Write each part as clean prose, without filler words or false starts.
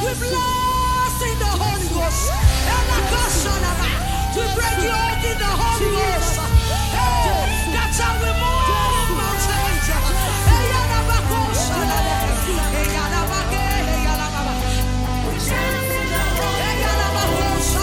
We blast in the Holy Ghost. We break you out in the Holy Ghost. Hey, that's how we move mountains. Hey, Yanabakosa. Hey, Yanabake. Hey, Yanababa. Hey, Yanabakosa.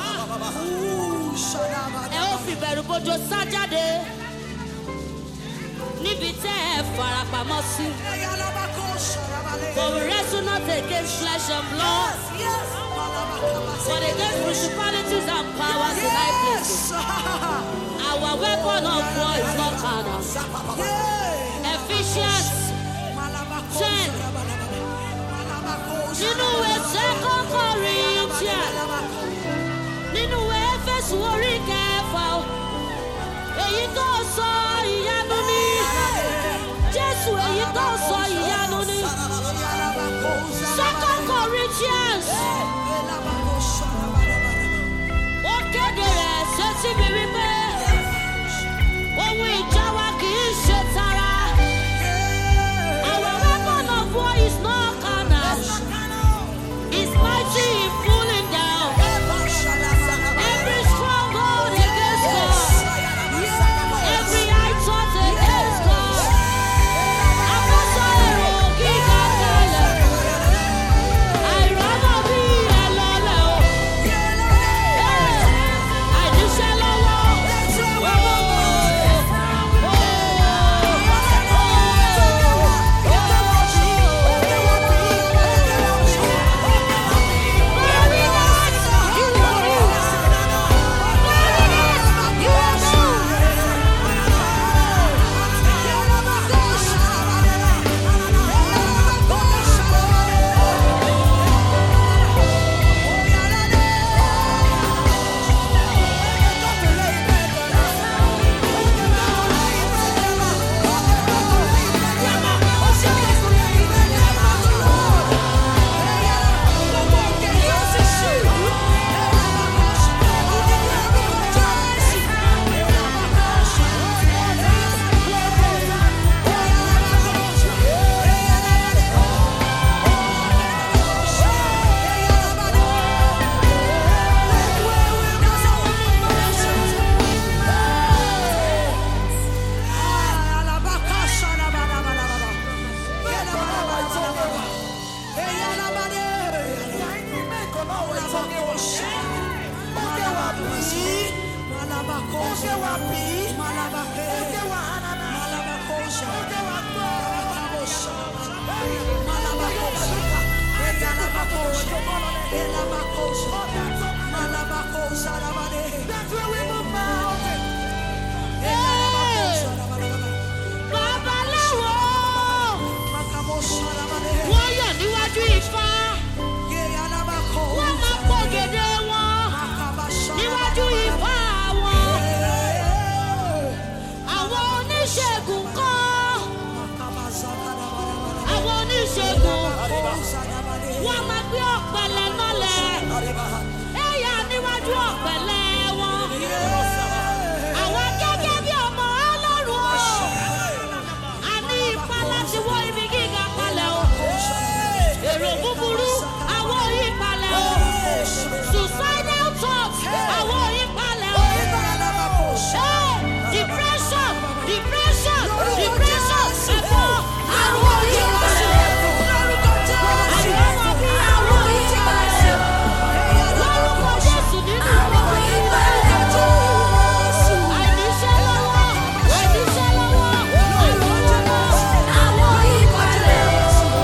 ẹ ó fi bẹ̀rù bojo sá jáde níbi tẹ́ ẹ farapamọ́ sí. For we wrestle not against flesh and blood, but against principalities and powers in high places. Our weapon of war is not carnal. Ephesians 10. Nínú ìwé 2 Corinthians, nínú ìwé Éfésù orí kẹfà, èyí tó sọ ìyanu ni. Jésù èyí tó sọ ìyanu ni. 2 Corinthians. Ó kéde rẹ̀ sétí mi wípé ohun ìjà wa kì í ṣe tara. Our weapon of war is not carnal. It's mighty in pulling down every stronghold against God, every high thought against God. Àkóso èrò gíga kalẹ̀, àìrọ́mọ bí ẹlọ́lẹ̀ o. Àìníṣẹ́ lọ́wọ́. Wọ́n yọ̀ níwájú Ifá, wọ́n máa pògèdè wọn níwájú Ifá wọn. Àwọn oníṣègùn kan, àwọn oníṣègùn wọ́n máa gbé ọ̀pẹ̀lẹ̀ mọ́lẹ̀, ẹ̀yà níwájú ọ̀pẹ̀lẹ̀ wọn. Àwọn gẹ́gẹ́ bí ọmọ Ọlọ́run o, a ní ipá láti wó ibi gíga palẹ̀ o. Èrò búburú, àwọn ìpalẹ̀ o. Suicidal thoughts, àwọn ìpalẹ̀ o. Depression, depression, depression, ẹ̀fọ́, àwọn ìpalẹ̀ o. Àyọ̀mọ̀ bí àwọn ìpalẹ̀ o. Lórúkọ Jésù nínú àwọn ìpalẹ̀ o. Àìníṣẹ́ lọ́wọ́, àìníṣẹ́ lọ́wọ́, àìlówó àwọn ìpalẹ̀ o.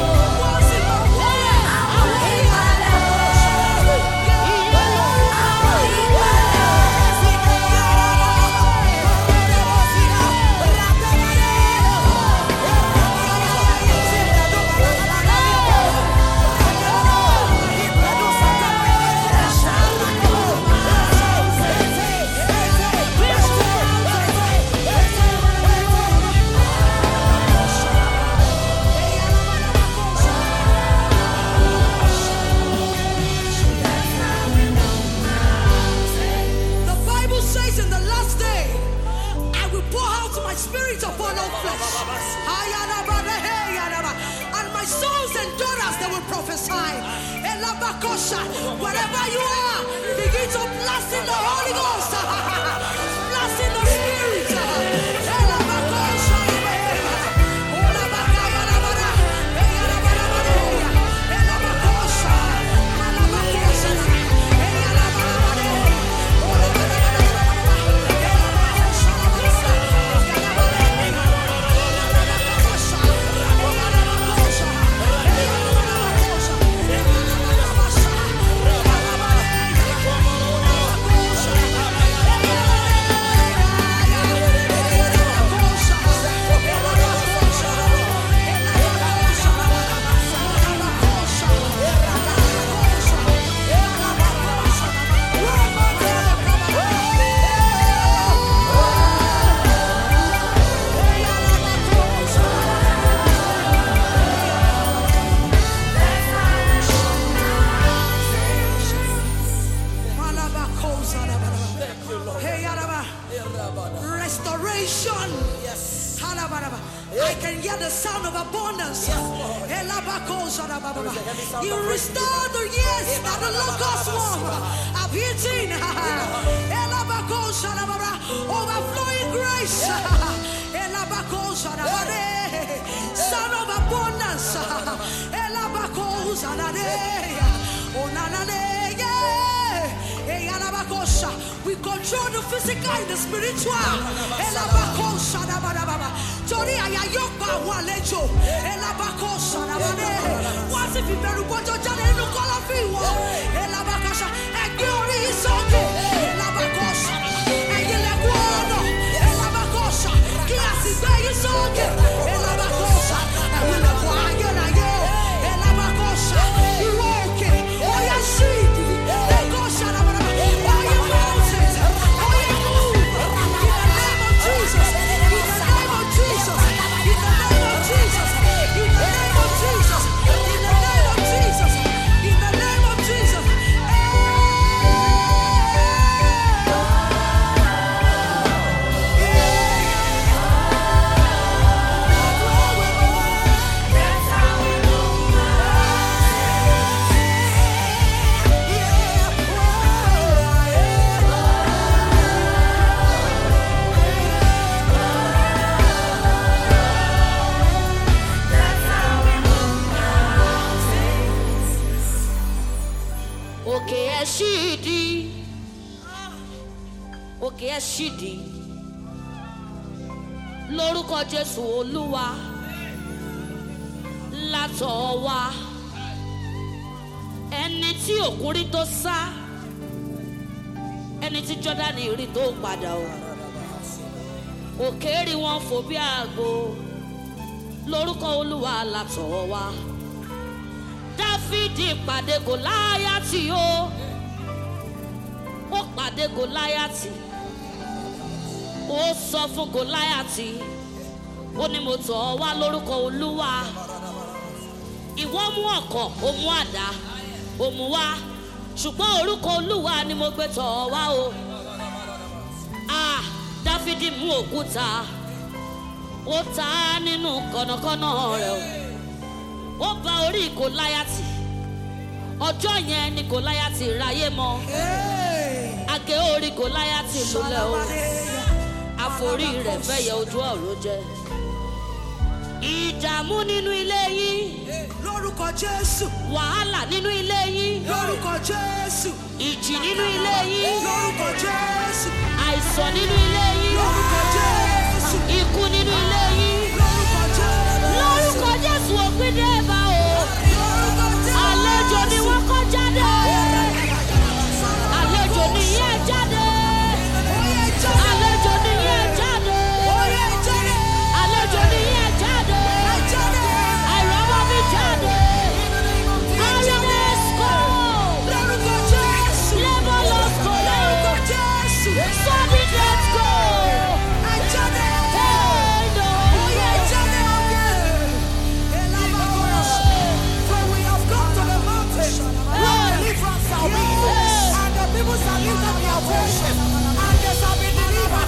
The Bible says in the last day, I will pour out my spirit upon all flesh. And my sons and daughters, they will prophesy. Wherever you are, begin to blast in the Holy Ghost. Blast in the Spirit. Restoration. Yes. I can hear the sound of abundance. You restore the years that the locust swarm have eaten. Overflowing grace. Son of abundance. We control the physical and the spiritual. Tori ayayopa walejo. What if you better go to Jana in the color field? And glory is okay. And you let go. Class is there is okay. And we let go. You okay? Oh, yeah, see. Shidi lórúkọ Jésù Olúwa látọ̀ wá ẹni tí òkun rí tó sá ẹni tí Jọ́dánì rí tó padà o òkè rí wọn fò bí àgbò lórúkọ Olúwa látọ̀ wá Dáfídì pàdé Gòláyátì ó pàdé Gòláyátì. Ó sọ fún Gòláyátì ó ní mo tọ̀ ọ́ wá lórúkọ Olúwa ìwọ mú ọ̀kọ̀ ó mú àdá ó mú wá ṣùgbọ́n orúkọ Olúwa ni mo gbé tọ̀ ọ́ wá o. Dáfídì mú òkúta ó ta nínú kọ̀nàkọ́nà rẹ̀ ó bá orí Gòláyátì ọjọ́ yẹn ni Gòláyátì ráyé mọ́ àgé orí Gòláyátì lulẹ̀ o. Àforí rẹ̀ fẹ́ yẹ ojú ọ̀run jẹ. Ìdààmú nínú ilé yín. Lórúkọ Jésù. Wàhálà nínú ilé yín. Lórúkọ Jésù. Ìjì nínú ilé yín. Lórúkọ Jésù. Àìsàn nínú ilé yín. Lórúkọ Jésù. Ikú nínú ilé yín. Lórúkọ Jésù. Lórúkọ Jésù òpin dé bá o. Lórúkọ Jésù. Àlejò ni wọ́n kọ́ jáde. Àlejò ni yẹn jáde. Àlejò ni yẹn jáde. Àlejò ni yẹn jáde. Àìrọ́mọ mi jáde. Holiness go. Lórúkọ Jésù. Labor go. Lórúkọ Jésù. Sudden death go. Jáde. For we have come to the mountain where deliverance shall be. And the people shall lift up their worship. And they shall be delivered.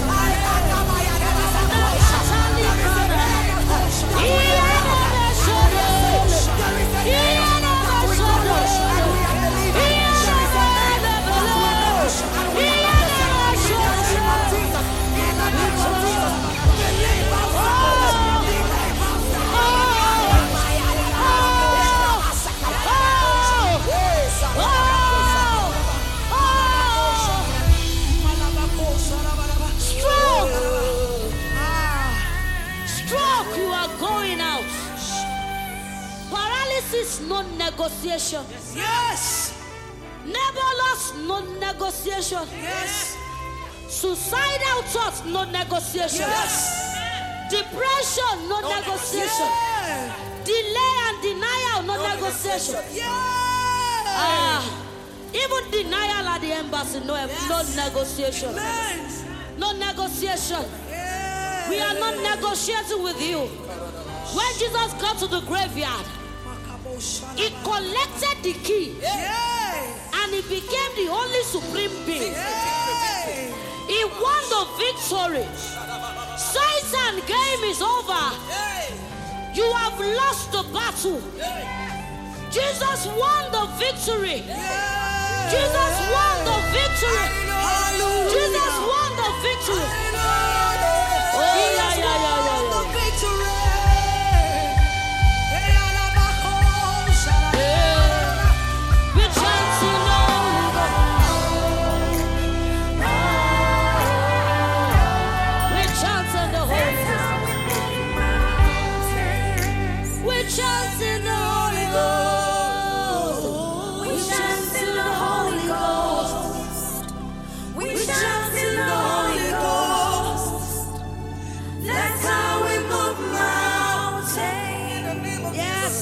No negotiation. Yes. Nebulous, no negotiation. Yes. Suicidal thoughts, no negotiation. Yes. Depression, no negotiation. Yeah. Delay and denial, no negotiation. Yeah. Even denial at the embassy, no negotiation. Amen. No negotiation. Yeah. We are not negotiating with you. When Jesus got to the graveyard, he collected the key. Yeah. And he became the only supreme being. Yeah. He won the victory. victory. Satan game is over. You have lost the battle. Jesus won the victory. Jesus won the victory. Jesus won the victory. Oh, yeah, yeah, yeah, yeah. We chant in the Holy Ghost. We chant in the Holy Ghost. We chant in the Holy Ghost. We chant in the Holy Ghost. We chant in the Holy Ghost. That's how we move mountains. Yes.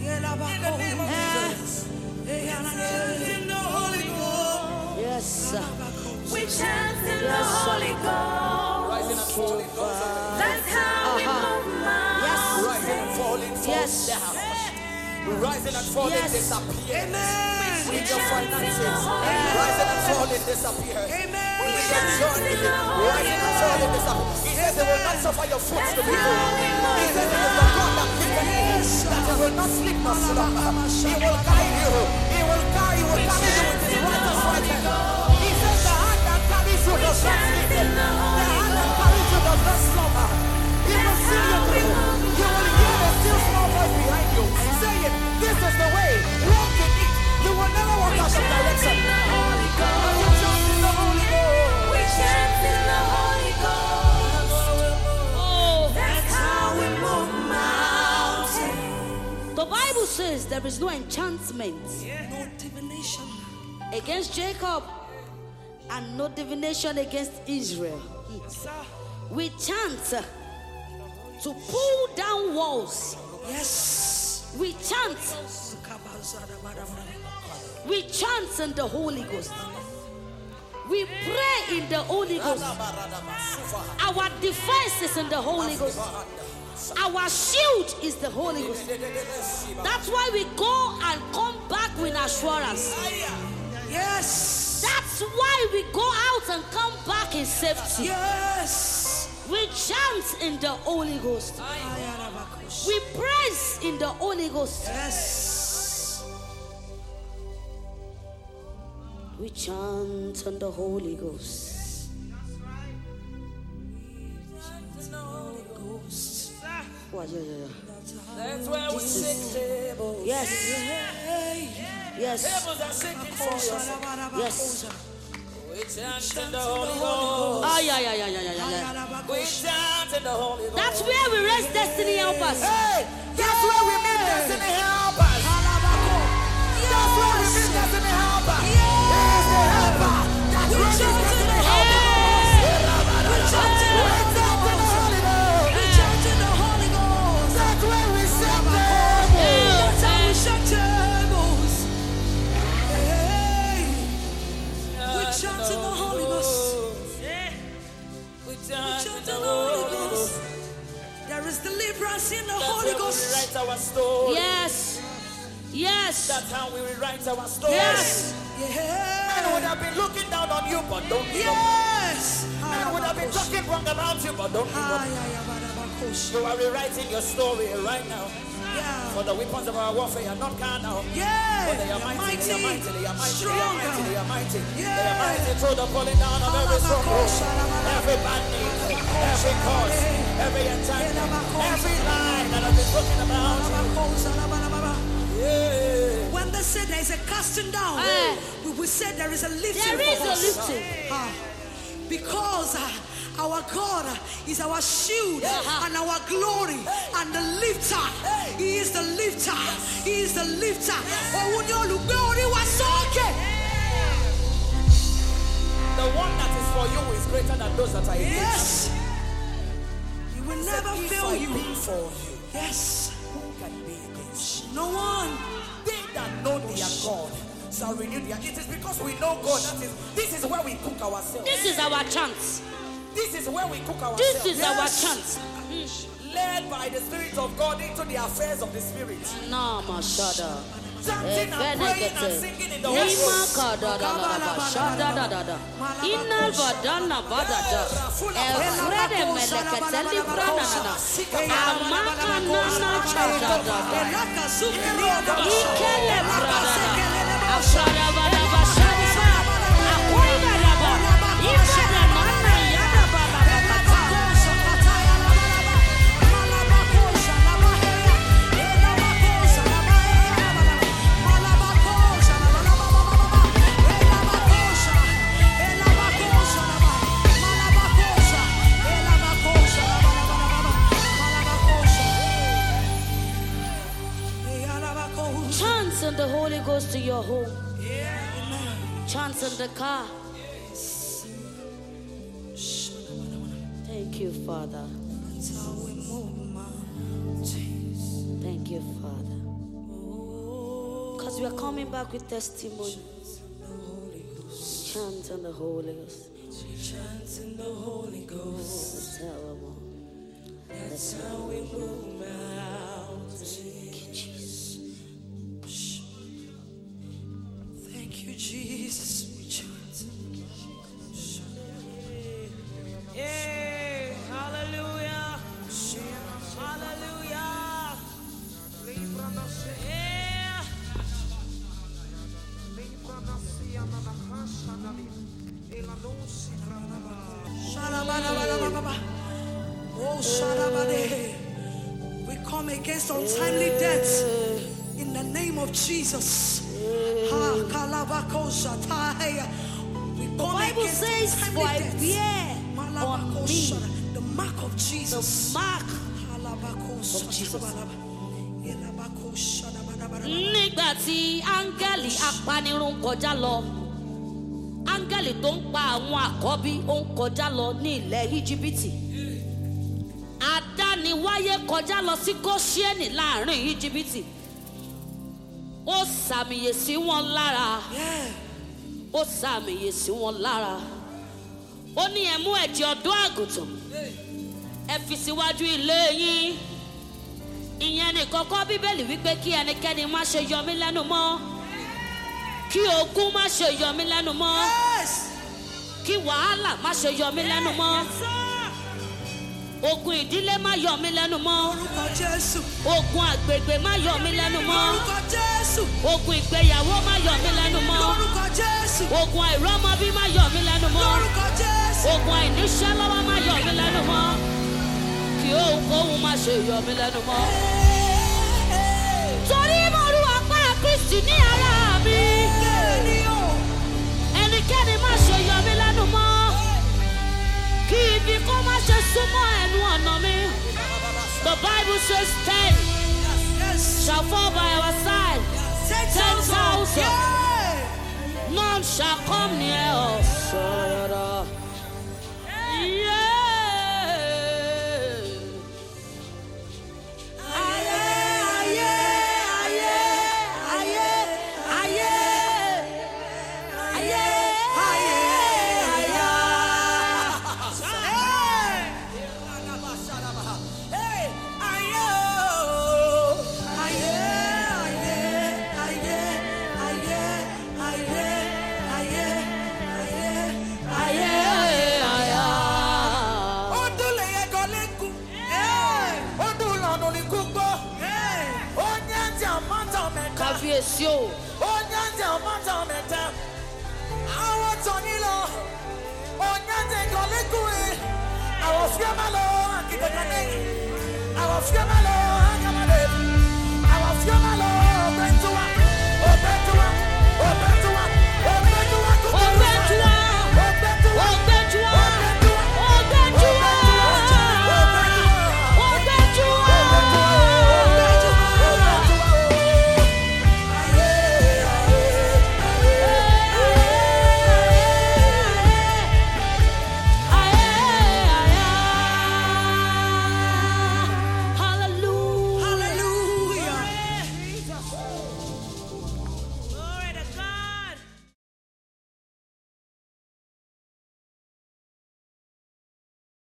Yes. We chant in the Holy Ghost. That's how we move mountains. Rising and falling, Yes. rising and falling, Yes. disappear. Amen. In your finances, rising and falling, disappear. Amen. In your journey, rising and falling, disappear. He says they will not suffer your foot to be moved. He says it is the God that keepeth you, that he will not sleep nor slumber. He will guide you. He will carry you with his righteous right hand. He says the hand that carries you does not sleep. The hand that carries you does not slumber. He will see you through. You will hear the still small voice behind you saying, this is the way, walk in it. You will never walk out of direction. You chant in the Holy Ghost. We chant in the Holy Ghost. Oh, That's how we move mountains. the Bible says there is no enchantment No divination. against Jacob and no divination against Israel. We chant to pull down walls. Yes. We chant. We chant in the Holy Ghost. We pray in the Holy Ghost. Our defense is in the Holy Ghost. Our shield is the Holy Ghost. That's why we go and come back with assurance. Yes. That's why we go out and come back in safety. Yes. We chant in the Holy Ghost. We praise in the Holy Ghost. Yes. We chant in the Holy Ghost. Oh, yeah. That's where we sing tables. Yes. Yes. Tables are sinking for us. Yes. We chant in the Holy Ghost. Ah, yeah. We chant in the Holy Ghost. That's where we raise destiny helpers. Hey, that's where we meet destiny helpers. That's where we meet destiny helpers. He is the helper. That's where we meet destiny helpers. We chant in the Holy Ghost. We chant in the Holy Ghost. That's where we set tables. That's how we shut tables. Hey. We chant in the Holy Ghost. We We chant chant in in the the Holy Holy Ghost. Ghost. There is deliverance in the That's Holy where we Ghost. rewrite our story. Yes. Yes. That's how we rewrite our story. Yes. Men would have been looking down on you, but don't give up. Yes. Men would have been talking wrong about you, but don't give up. You are rewriting your story right now. For the weapons of our warfare are not carnal. But they are mighty, they are mighty, they are mighty, they are mighty, they are mighty. They are mighty through the pulling down of every stronghold, every bandit, every cause, every enchantment, every lie that has been spoken about. Yeah. When they say there is a casting down, we will say there is a lifting. There is for a us. lifting. Because our God is our shield and our glory and the lifter. He is the lifter. He is the lifter. Oh, when you glory was okay. The one that is for you is greater than those that are against you. Yes. He will never If fail I you. be for you, Yes. who can be against you? No one. They that know their God shall renew their. It is because we know God. This is where we cook ourselves. This is our chance. This is where we cook ourselves. This is our Yes. chance. Led by the Spirit of God into the affairs of the Spirit. No, Mashada. chanting and praying and singing in the Holy Ghost. Send the Holy Ghost to your home. Chants in the car. Thank you, Father. Thank you, Father. Because we are coming back with testimony. Chant in the Holy Ghost. Chant in the Holy Ghost. That's how we move mountains. Thank you, Jesus. We chant. Yeah, hallelujah. Hallelujah. Yeah. We come against untimely deaths in the name of Jesus. The Bible says, for I bear on me the mark of Jesus. the mark of Jesus. Nígbà tí áńgẹ́lì apanirun kọjá lọ, áńgẹ́lì tó ń pa àwọn àkọ́bí ó ń kọjá lọ ní ilẹ̀ Íjíbítì. Adániwáyé kọjá lọ sí Góṣẹ́nì láàrin Íjíbítì. Ó sàmìyè sí wọn lára. Ó sàmìyè sí wọn lára. Ó ní ẹ mú ẹ̀jẹ̀ ọ̀dọ́ àgùntàn. Ẹ fi síwájú ilé yín. Ìyẹn ní kọ́kọ́ Bíbélì wípé kí ẹnikẹ́ni má ṣe yọ mí lẹ́nu mọ́. Kí ogun má ṣe yọ mí lẹ́nu mọ́. Kí wàhálà má ṣe yọ mí lẹ́nu mọ́. Ogun ìdílé má yọ mí lẹ́nu mọ́. Ogun àgbègbè má yọ mí lẹ́nu mọ́. Ogun ìgbéyàwó má yọ mí lẹ́nu mọ́. Ogun àìrọ́mọbí má yọ mí lẹ́nu mọ́. Ogun àìníṣẹ́ lọ́wọ́ má yọ mí lẹ́nu mọ́. Kí ohunkóhun má ṣe yọ mí lẹ́nu mọ́. Torí mo rú agbára Kristi ní ara mi. Ẹnikẹ́ni má ṣe yọ mí lẹ́nu mọ́. Kí ibi kó má ṣe súnmọ́ ẹnu ọ̀nà mi. The Bible says 10 shall fall by our side, 10,000. None shall come near us. Yeah. Kábíyèsí o. Onyante amata meta. Awo tonilo. Onyante golekue. Awo fiamalo akikakane. Awo fiamalo.